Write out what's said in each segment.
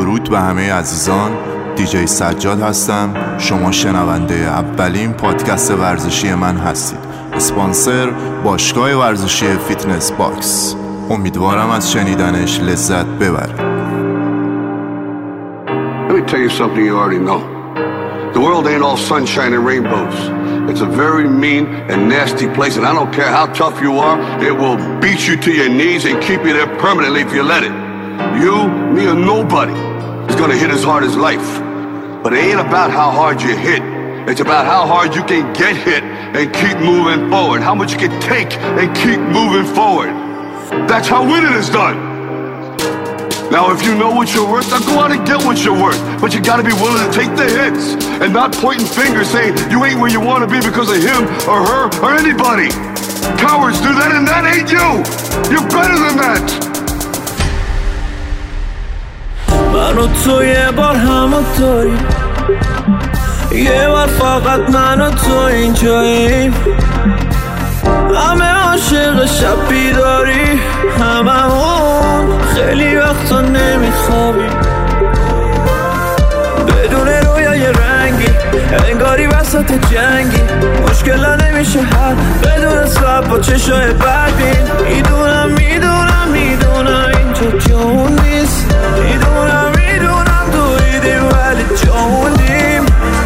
درود به همه عزیزان. دیجی سجاد هستم. شما شنونده اولین پادکست ورزشی من هستید. اسپانسر باشگاه ورزشی فیتنس باکس. امیدوارم از شنیدنش لذت ببرید. Let me tell you something you already know. The world ain't all sunshine and rainbows. It's a very mean and nasty place, and I don't care how tough you are, it will beat you to your knees and keep you there permanently if you let it. You, me, or nobody is gonna hit as hard as life. But it ain't about how hard you hit. It's about how hard you can get hit and keep moving forward. How much you can take and keep moving forward. That's how winning is done. Now if you know what you're worth, now go out and get what you're worth. But you gotta be willing to take the hits and not pointing fingers saying you ain't where you want to be because of him or her or anybody. Cowards do that and that ain't you. You're better than that. من و تو یه بار همونطوریم، یه بار فقط من و تو اینجاییم. همه عاشق شب بیداری، هممون خیلی وقتا نمیخوابیم. بدون رویای رنگی انگاری وسط جنگی، مشکلا نمیشه حل بدون سب با چشای بدبین. میدونم اینجا جون نیست، میدونم دویدیم ولی جوندیم.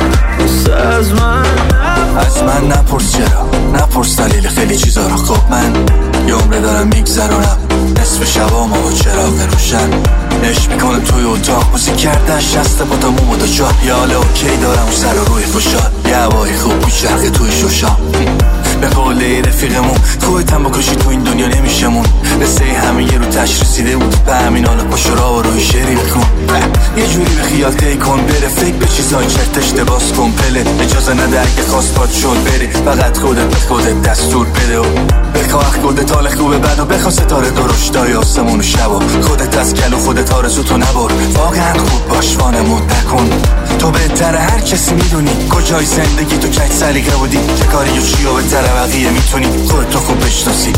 از من نپرس چرا، نپرس دلیل خیلی چیزا رو. خب من یه عمره دارم میگذرونم، نصف شبام با چراغ روشن عشق میکنم توی اتاق، موزیک کردن شسته با تموم و دو جا. یه حال اوکی دارم و سر و روی خوشحال، یه هوای خوب میچرخه توی شوشا. به قول رفیقمون خودت هم بکشی تو این دنیا نمیشمون. قصه همه یه رو تش رسیده بود، به همین حالا پاشورا و روی شعری بخون. یه جوری به خیال تی کن بره، فکر به چیزای چرتش دباس کن پله. اجازه نده اگه خواست پاد شد بری، فقط خودت به خودت دستور بده و بخواه خودت حال خوبه بد و بخواه ستاره درشتای آسمون و شب و خودت از گل و خودت آرزو تو نبر. واقعا خوب باش وانمود نکن، تو بهتره هر کسی میدونی کجای زندگی تو کج سلیقه بودی، چه کاری و چی و بهتره بقیه میتونی خودت رو خوب بشناسی.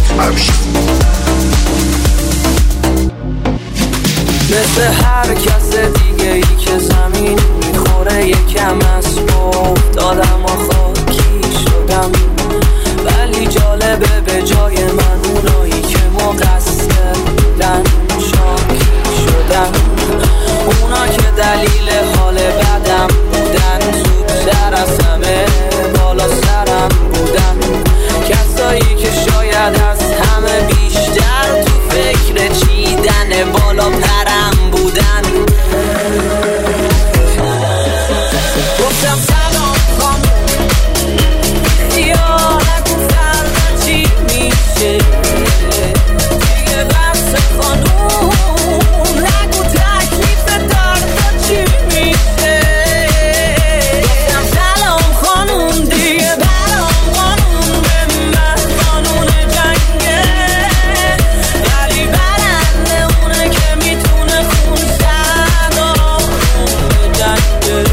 مثل هر کس دیگه ای که زمین میخوره یکم از افتادم و خاکی شدم. ولی جالبه به جای من اونایی که مقصر بودن شاکی شدن. اونا که دلیل حال بدم بودن، زودتر از همه بالا سرم بودن. کسایی که شاید از همه بیشتر تو فکر چیدن بالا پرم بودن. گفتم سلام خانم، یا نگو فردا چی میشه دیگه بس خانوم، نگو تکلیف دردا چی میشه. گفتم سلام خانوم دیگه برام قانون به من قانون جنگه، ولی برنده اونه که میتونه خون سرام جنگه.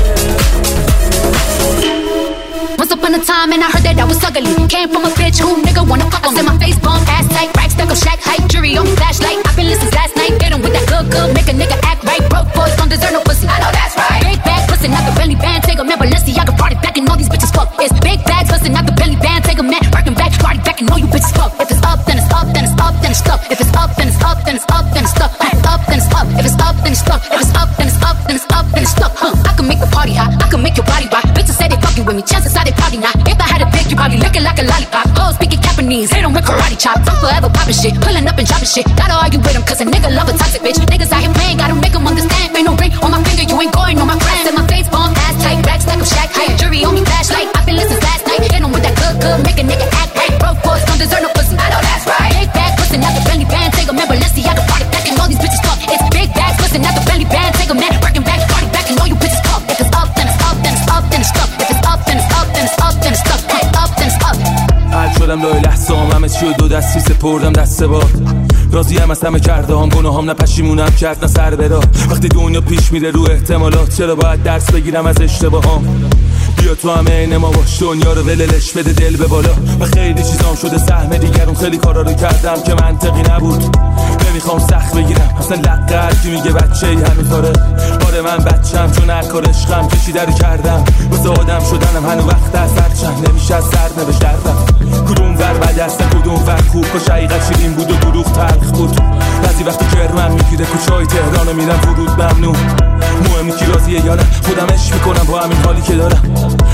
Once upon a time and I heard that I was ugly. Came from a bitch who nigga wanna fuck on. I said my face bomb, ass tight, rack stuck up, shack height, jury on flashlight. I've been listening last night, hit him with that good, make a nigga act right. Broke boys don't deserve no pussy, I know that's right. Big bag bustin' out the belly band, take a man Balenciaga, brought it back and all these bitches fuck. It's big bags bustin' out the belly band, take a man Birkin back, brought it back and all you bitches fuck. If it's up, then it's up, then it's up, then it's stuck. If it's up, then it's up, then it's up, then it's stuck. Up, then it's up. If it's up, then it's stuck. If it's up, then it's up, then it's up, then it's stuck. I can make the party hot, I can make your body rock. Bitches say they fucking with me, chances are they probably not. If I had a dick, you probably licking like a lollipop. Oh, speaking Japanese, hit 'em with karate chops. I'm forever popping shit, pulling up and dropping shit. Gotta argue with 'em 'cause a nigga love a toxic bitch. Niggas out here playing, gotta make 'em understand. Ain't no ring on my finger, you ain't going on my friend. Said my face bomb, ass tight, rack stack up, shack height, jury on me, flashlight. I've been listening last night, hit 'em with that good, make a nigga act right. Broke boys don't deserve no pussy, I know that's right. Big bag bustin' out the belly band, take a man Balenciaga, brought it back and all these bitches fuck. It's big bags bustin' out the belly band, take a man Birkin back, brought it back and all you bitches fuck. If it's up, then it's up, then it's up, then it's stuck. If it's up, then it's up, then it's up, then it's stuck. Up, then it's up. حل شدم لای لحظه همه چیو دو دستی سپردم دست باد. راضیم از همه کرده هم گناهام، نه پشیمونم کرد نه سر برا. وقتی دنیا پیش میره رو احتمالات، چرا باید درس بگیرم از اشتباهام؟ بیا تو همه عین ما باش، دنیا رو ولش بده دل به بالا. و خیلی چیزام شده سهم دیگرون، خیلی کارا رو کردم که منطقی نبود. نمیخوام سخت بگیرم اصلا لقه هر کی میگه بچه ای همین کاره. آره من بچم چون هر کار عشقم کشیده رو کردم واسه آدم شدنم هنو وقت از هرچند نمیشه از سر نوشتردم کدوم ور بد است کدوم ور خوب کاش حقیقت شیرین بود و دروغ تلخ بود بعضی وقتی کرمم میگیره کوچه‌های تهرانو میرم ورود ممنوع مهمی کی راضیه یا نه خودم عشق میکنم با همین حالی که دارم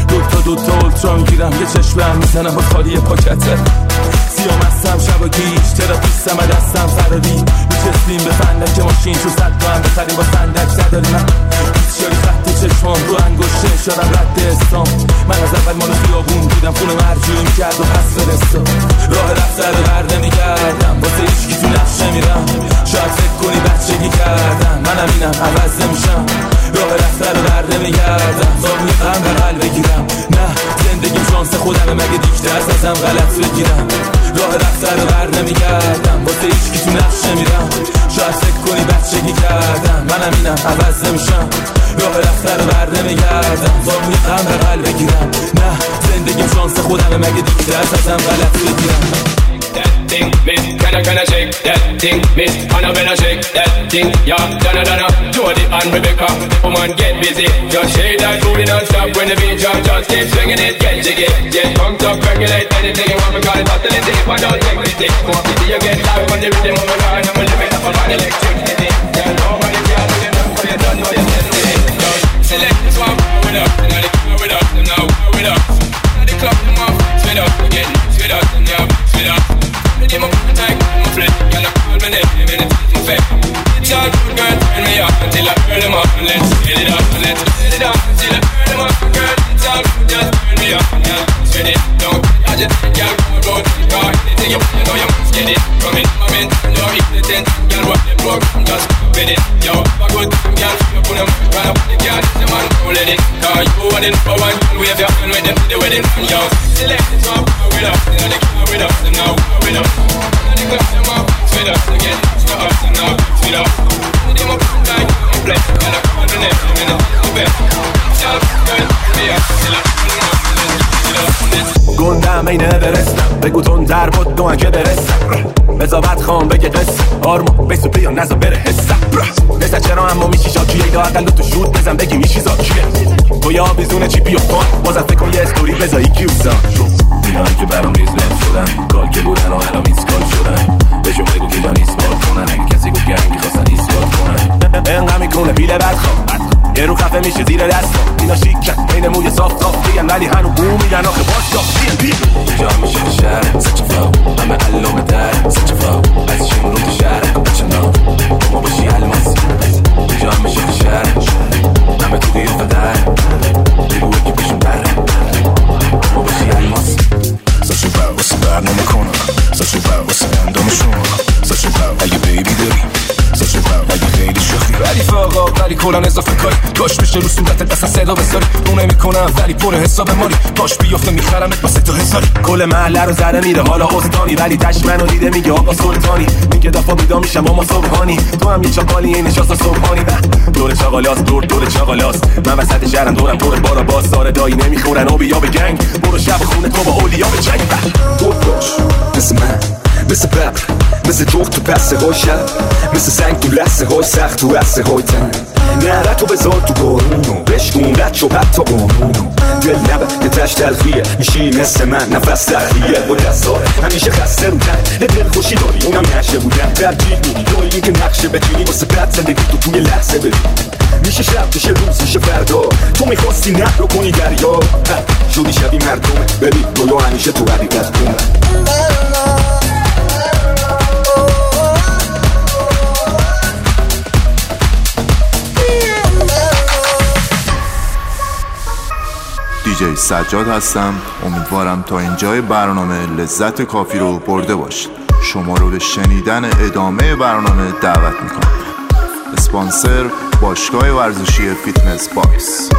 دوتا اولترا میگیرم یه چشم هم میزنم با خالی پاکته سیام هستم شب و گیش تراپیستم دستم فراری میچستیم به فندک ماشین چون صد تا هم بخریم با صندک نداری من بیسیاری خط چشمام رو انگشته اشارم رد اسلام من از اول مال خیابون بودم خونه مرجوع میکرد و پس فرستا راه رفت رو بر نمیگردم واسه هیچکی تو نقش نمیرم شاید فکر کنی بچگی کردم منم اینم عوض نمیشم راه رفت رو بر نمیگردم زابونی غم در حل بگیرم نه زندگیم شانس خودمه مگه دیکته ازم غلط بگیرم راه رفت رو بر نمیگردم واسه هیچکی تو نقش نمیرم شاید فکر کنی بچگی کردم منم اینم عوض نمیشم راه رفت رو بر نمیگردم زابونی غم در حل بگیرم نه زندگیم شانس خودمه مگه دیکته ازم غلط بگیرم That thing, miss, can I shake that thing, miss, Annabella shake that thing, yeah, Donna, Jody and Rebecca, woman get busy, just shake that booty non-stop when the beat drop, just keep swinging it, get jiggy, get pumped up, percolate anything you want, me call it hostility, if I don't take pity, come pity, you get live on the rhythm of my God, I'm a living up on electricity, yeah, nobody can do it, for you don't know you're sending it, select this one, with us, and now they come with us, and now with us, now they club them off, with us, again, with us, and now with us. In my time, my friend, girl, I call my name and it's my face. It's all good, girl, turn me up until I burn them up. Let's get it up, let's get it up until I burn them up, girl. It's all good, just turn me up, girl. Spin it, don't I just girl, go to the car. Anything you know you must get it. Come in, my man, no eat the tent, girl, what the plug, just spin it. Yo, a good girl, you put them right up the girl, the man rolling it. Car you want it for one, wave your hand with them to the wedding, yo. Select it up, with us, and the car with us, and now with us. گندم اینه برستم بگو تون در بود دو که برستم بزابت خواهم بگه قصه آرما بیسو بیا نزا بره حسم بسه چرا اما میشی شاکیه یا اقل تو شود بزن بگی میشی زاکیه تو یا بیزونه چی بیو فان بازم فکر کن یه استوری بزایی کیوزا اینایی که برام ریز نت شدن کال که بودن و الان میسکال شدن بهشون بگو که دان ایسپارت کنن اگه کسی گفت گرنگی خواستن ایسپارت کنن انقدر میکنه بیله بد خواه یه رو خفه میشه زیر دستم اینا شیکن بین موی صاف دیگن ولی هنو بو میگن آخه باش اینجا میشه شهر سچه فاو همه علامه در سچه فاو از شمرون تو شهر بچه نام ما باشی الماس اینجا میشه شهر همه تو قیافه در بگو که بشون در ما باشی الماس سچه فاو واسه برنامه کنم سچه فاو واسه اندامشون سچه فاو اگه بیبی داری سچه فاو اگه خیلی شوخی ولی فاقا ولی کلان اضافه کاری کاش بشه رو صورتت دست صدا بذاری رو نمیکنم ولی پر حساب مالی پاش بیفته میخرمت با 3000 کل محله رو زده میره حالا استانی ولی تش منو دیده میگه آقا سلطانی میگه دفعه بیدا میشم اما صبحانی تو هم یه چاقالی این نشاستا صبحانی دور چاقالاست دور چاقالاست من وسط شهرم دورم پر بارا باز ساره دایی نمیخورن و بیا به گنگ برو شب خونه تو با اولیا به جنگ دور باش مثل من مثل ببر مثل جغد تو بسته های شب مثل سنگ تو لحظه های سخت تو عصه های تن نره تو بذار تو بارونو بشکون رد شو حتی قانونو دل نبه یه تش تلخیه میشی مثل من نفس تخلیه با دستار همیشه خسته رو تن دل خوشی داری اونم نشه بودن ترجیح بودی دایی این که نقشه بتونی واسه بد زندگی تو توی لحظه ببین میشه شب میشه روز میشه فردا تو میخواستی نه رو کنی دریا شدی شبی مردمه ببین رویا همیشه تو حقیقت کنه دیجی سجاد هستم. امیدوارم تا اینجای برنامه لذت کافی رو برده باشید. شما رو به شنیدن ادامه برنامه دعوت میکنم. اسپانسر باشگاه ورزشی فیتنس باکس.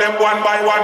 them one by one.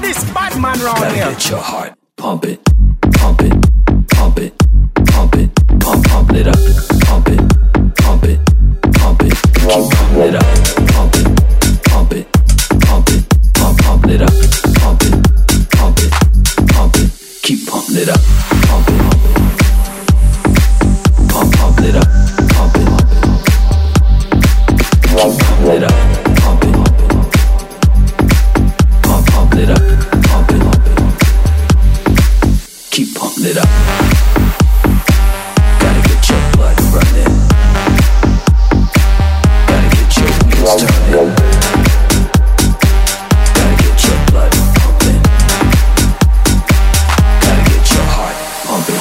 this bad man round Gotta here. get your heart pumping, pumping, pumping, pumping, pump it up, pump it, pump it, pump it, keep pumping it up, pump it, pump it, pump it, pump it up, pump it, pump it, pump it, keep pumping it up, pump it, pump it up, pump it, keep pumping it up, pump it, pump it up, pump it, keep pumping it up. Gotta get your blood running. Gotta get your wheels turning. Gotta get your blood pumping. Gotta get your heart pumping.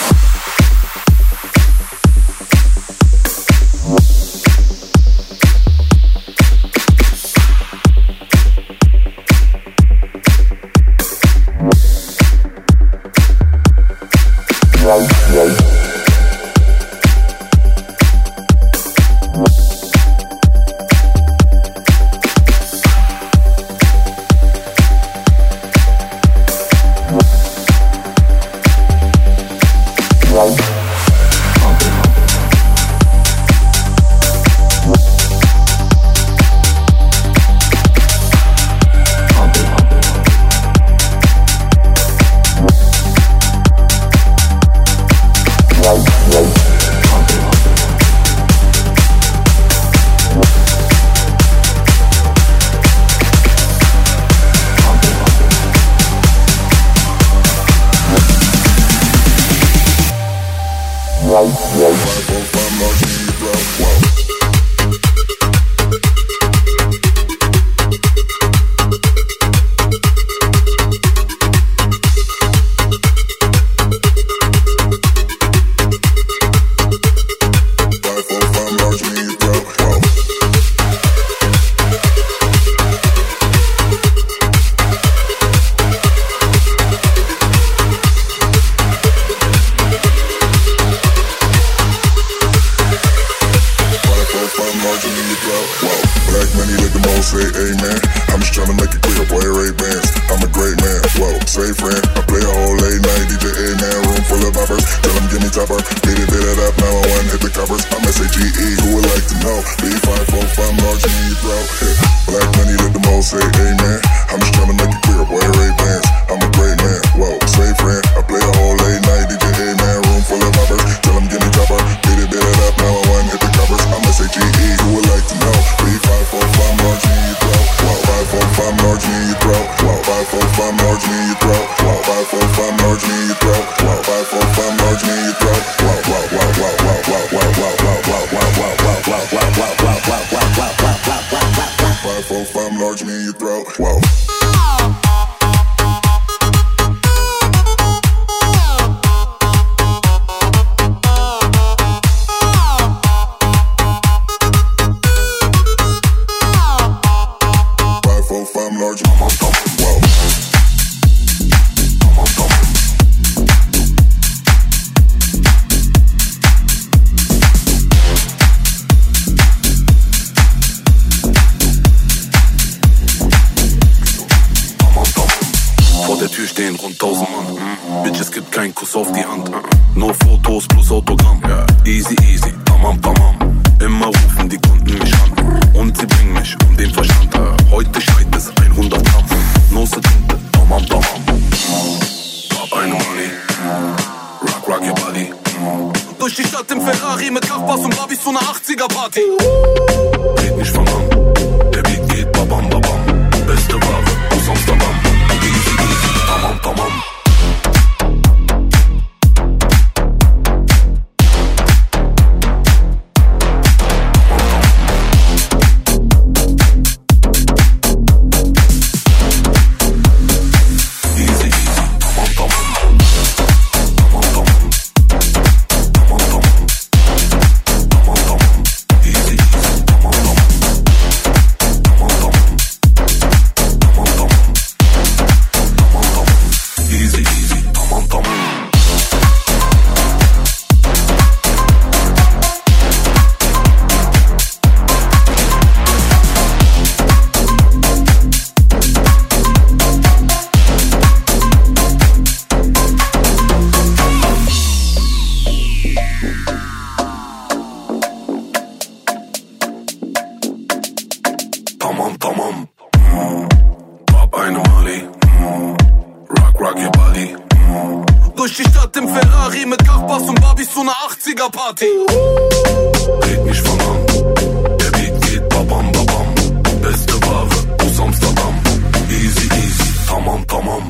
rock your body. Durch die Stadt im Ferrari mit Kachbass und Barbies zu einer 80er Party. Red mich von an, der Beat geht babam babam. Beste Ware aus Amsterdam. Easy easy, tamam tamam.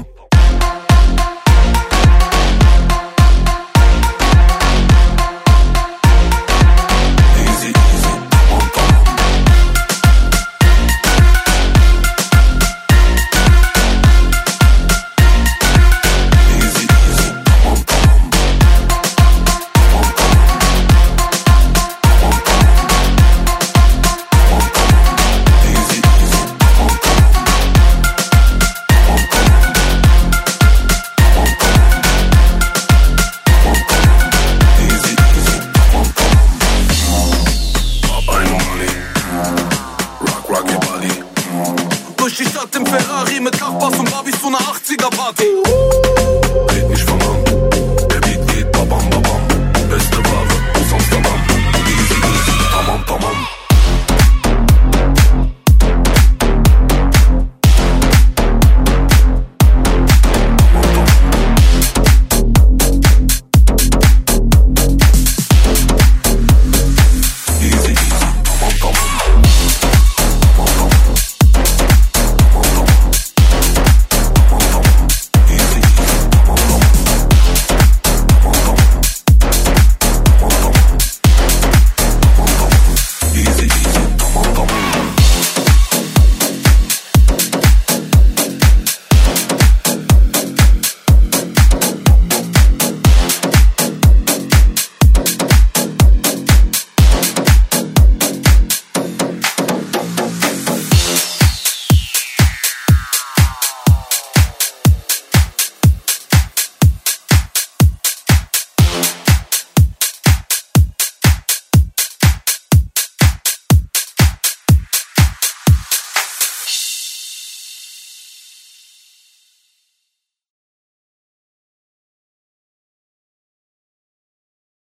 Durch die Stadt im Ferrari mit Kachbass und Barbies zu einer 80er Party. Red nicht von an.